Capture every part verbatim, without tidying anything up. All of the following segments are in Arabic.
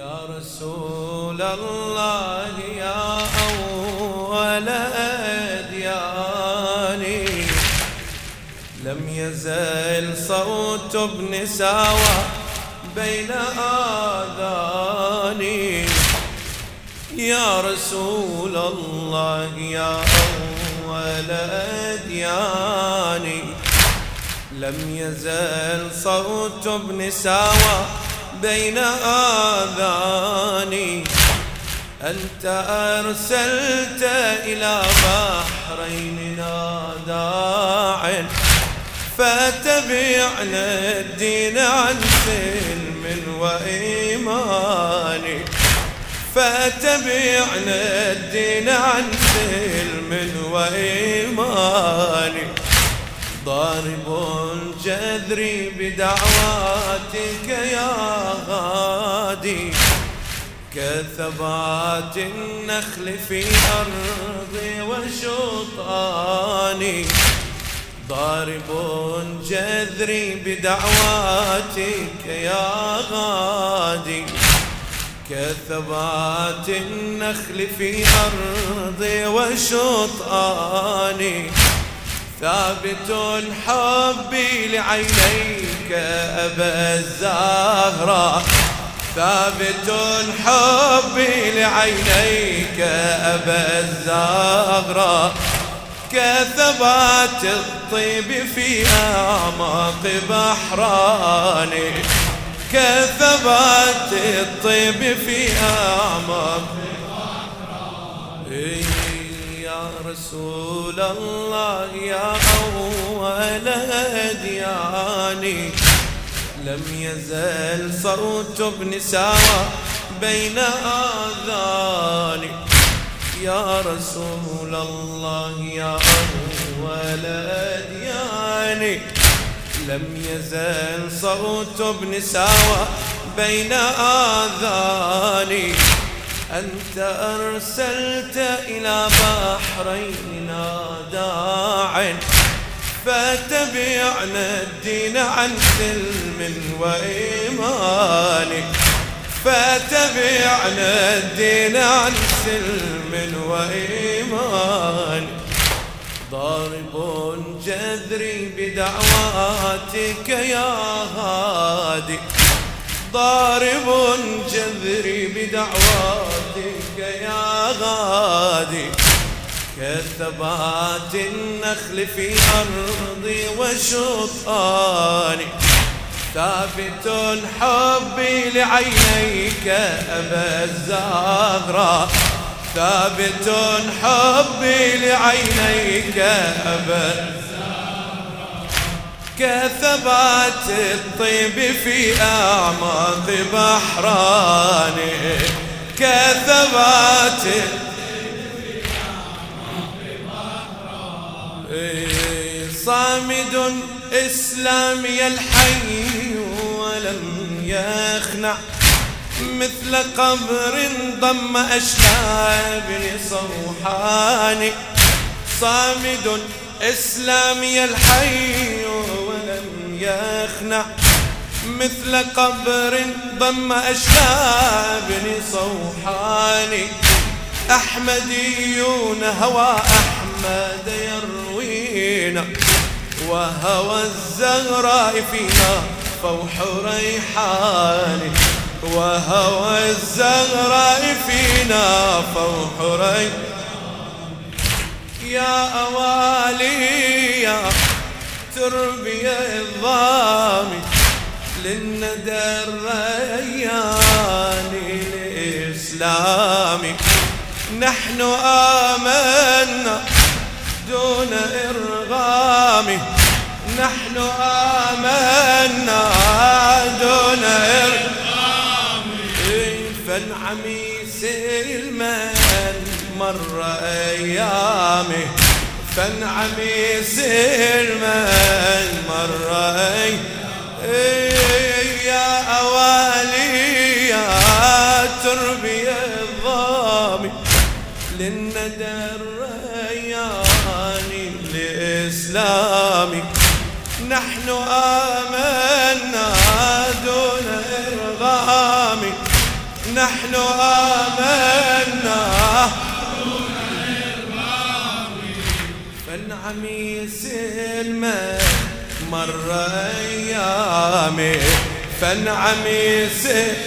يا رسول الله يا أول أدياني، لم يزل صوت ابن ساوى بين آذاني. يا رسول الله يا أول أدياني، لم يزل صوت ابن ساوى بين آذاني. أنت أرسلت إلى بحرين ناداع، فاتبعنا الدين عن سلم وإيمان، فاتبعنا الدين عن سلم وإيمان. ضارب جذري بدعواتك يا غادي، كثبات النخل في أرضي وشطاني. ضارب جذري بدعواتك يا غادي، كثبات النخل في أرضي وشطاني. ثابت حبي لعينيك أبا الزهراء، ثابت حبي لعينيك أبا الزهراء. كثبات الطيب في أعماق بحراني، كثبات الطيب في أعماق بحراني. يا رسول الله يا أول أدياني، لم يزل صوت ابن ساوى بين آذاني. يا رسول الله يا أول أدياني، لم يزل صوت ابن ساوى بين آذاني. أنت أرسلت إلى بحرين ناداع، فاتبعنا الدين عن سلم وإيمان، فاتبعنا الدين عن سلم وإيمان. ضارب جذري بدعواتك يا هادي، ضارب جذري بدعواتك يا غادي. كثبات النخل في أرضي وشطاني. ثابت حبي لعينيك أبا الزهراء، ثابت حبي لعينيك أبا الزهراء. كثبات الطيب في أعماق بحراني، كثبات صامد إسلامي الحي ولم يخنع، مثل قبر ضم أشلاء بن صوحان. صامد إسلامي الحي ولم يخنع، مثل قبر ضم أشلاء بن صوحان. أحمديون هوى أحمد يروينا، وهوى الزهراء فينا فوح ريحان، وهوى الزهراء فينا فوح ريحان. يا أوالي يا تربي الضامي، للندى الريان الإسلامي. نحن آمنا دون إرغام، نحن آمنا دون إرغام. فانعمي سلمان مر أيامه، فانعمي سلمان مر أيامه. يا أوالي يا تربي الضامي، للندى الريان الإسلامي. نحن آمنا دون إرغام، نحن آمنا فانعميس الماء مر أيامي فانعميس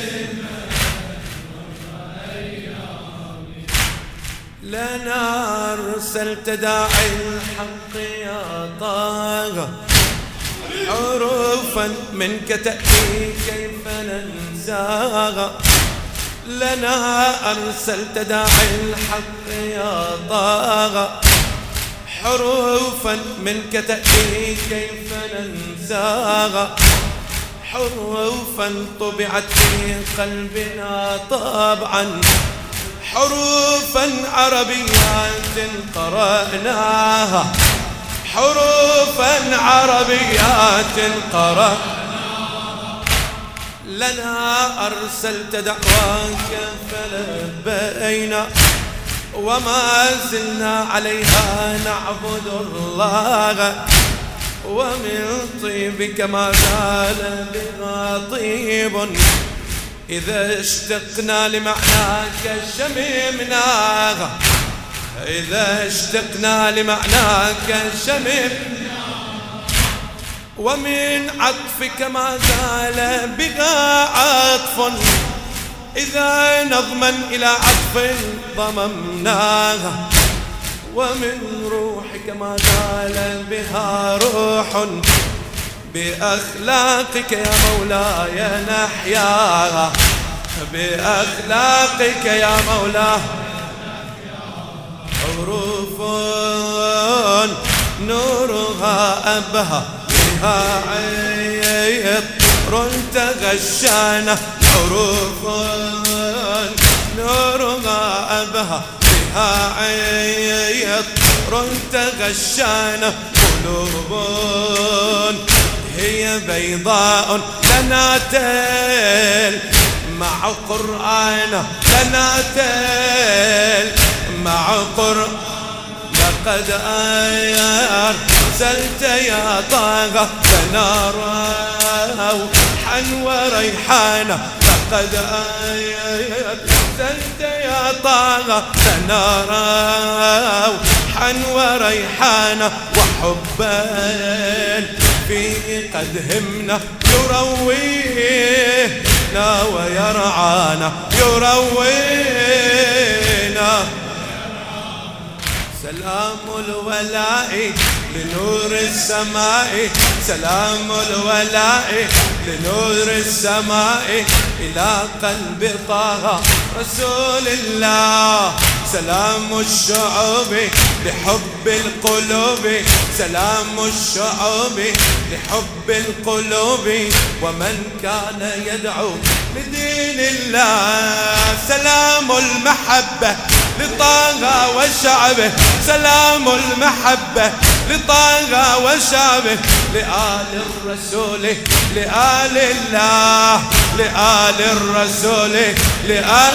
لنا أرسلت داعي الحق يا طه حروفا منك تأتي كيف ننساها لنا أرسلت داعي الحق يا طه حروفا منك تأتي كيف ننساها حروفا طبعت في قلبنا طبعا حروفا عربيات قرأناها حروفا عربيات قرأناها لنا أرسلت دعواك فلبينا وما زلنا عليها نعبد الله ومن طيبك ما زال بها طيب إذا اشتقنا لمعناك شممناها إذا اشتقنا لمعناك شممناها ومن عطفك ما زال بها عطف إذا نظما إلى عطف ضممناها ومن روحك ما زال بها روح بأخلاقك يا مولاي نحياها بأخلاقك يا مولاي حروف نورها أبهى بها عطر تغشانا حروف نورها أبهى بها عطر تغشانا قلوب هي بيضاء لنا تل مع قرآن لنا تل مع قرآن لقد أرسلت يا طه لنا روحا وريحانا لقد أرسلت يا طه لنا روحا وريحانا وحبا فيه قد همنا يروينا ويرعانا يروينا سلام الولاء لنور السماء سلام الولاء لنور السماء إلى قلب طه رسول الله سلام الشعوب لحب القلوب سلام الشعوب لحب القلوب ومن كان يدعو لدين الله سلام المحبة لطه وشعبه سلام المحبة لطه وشعبه لآل الرسول لآل الله لآل الرسول لآل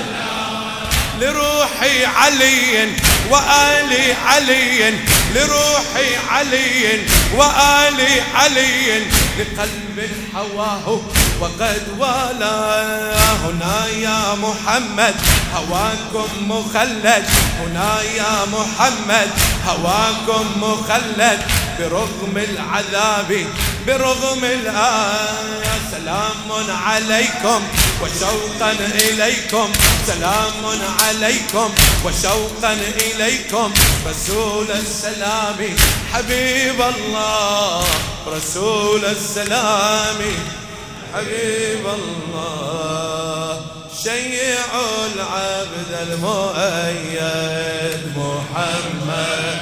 لروحي علي وآل علي لروحي علي وآل علي لقلب حواه وقد والاه هنا يا محمد هواكم مخلد هنا يا محمد هواكم مخلد برغم العذاب برغم الآية سلام عليكم وشوقا إليكم سلام عليكم وشوقا إليكم رسول السلام حبيب الله رسول السلام حبيب الله شيعوا العبد المؤيد محمد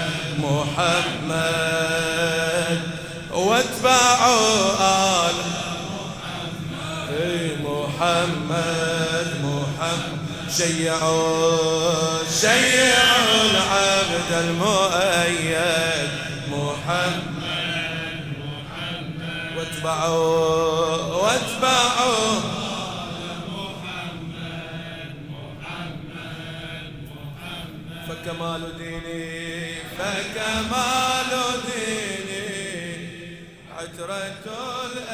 محمد واتبعوا آل محمد محمد محمد شيعوا شيعوا العبد المؤيد محمد محمد واتبعوا واتبعوا فكمال ديني فكمال ديني عترة